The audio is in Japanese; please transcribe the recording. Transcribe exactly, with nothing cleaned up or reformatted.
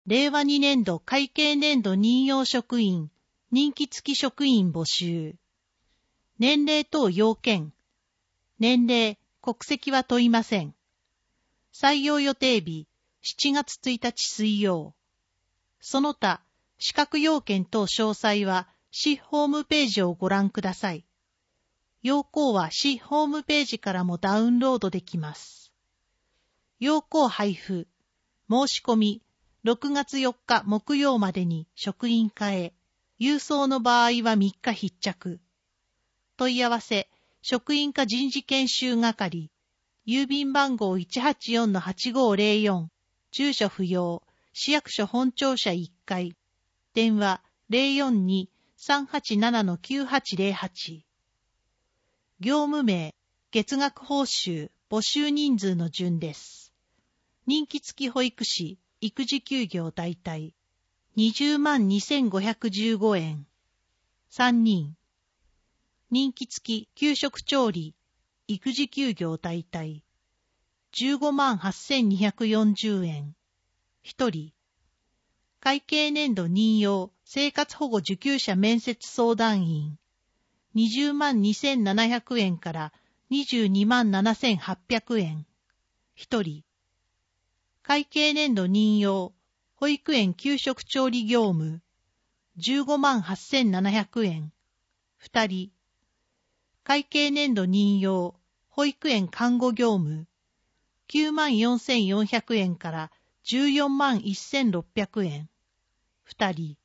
れいわにねんど会計年度任用職員、任期付き職員募集。年齢等要件。年齢、国籍は問いません。採用予定日、しちがつついたち水曜。その他、資格要件等詳細は、市ホームページをご覧ください。要項は市ホームページからもダウンロードできます。要項配布。申し込み、ろくがつよっか木曜までに職員課へ。郵送の場合はみっか必着。問い合わせ、職員課人事研修係。郵便番号 いちはちよんのはちごーぜろよん。住所不要。市役所本庁舎いっかい。電話 ゼロよんに さんはちななのきゅうはちゼロはち。業務名、月額報酬、募集人数の順です。任期付き保育士、育児休業代替。にじゅうまんにせんごひゃくじゅうごえん。さんにん。任期付き給食調理、育児休業代替。じゅうごまんはっせんにひゃくよんじゅうえん。ひとり。会計年度任用生活保護受給者面接相談員。にじゅうまんにせんななひゃくえんからにじゅうにまんななせんはっぴゃくえん。ひとり。会計年度任用保育園給食調理業務。じゅうごまんはっせんななひゃくえん。ふたり。会計年度任用保育園看護業務。きゅうまんよんせんよんひゃくえんからじゅうよんまんせんろっぴゃくえん。ふたり。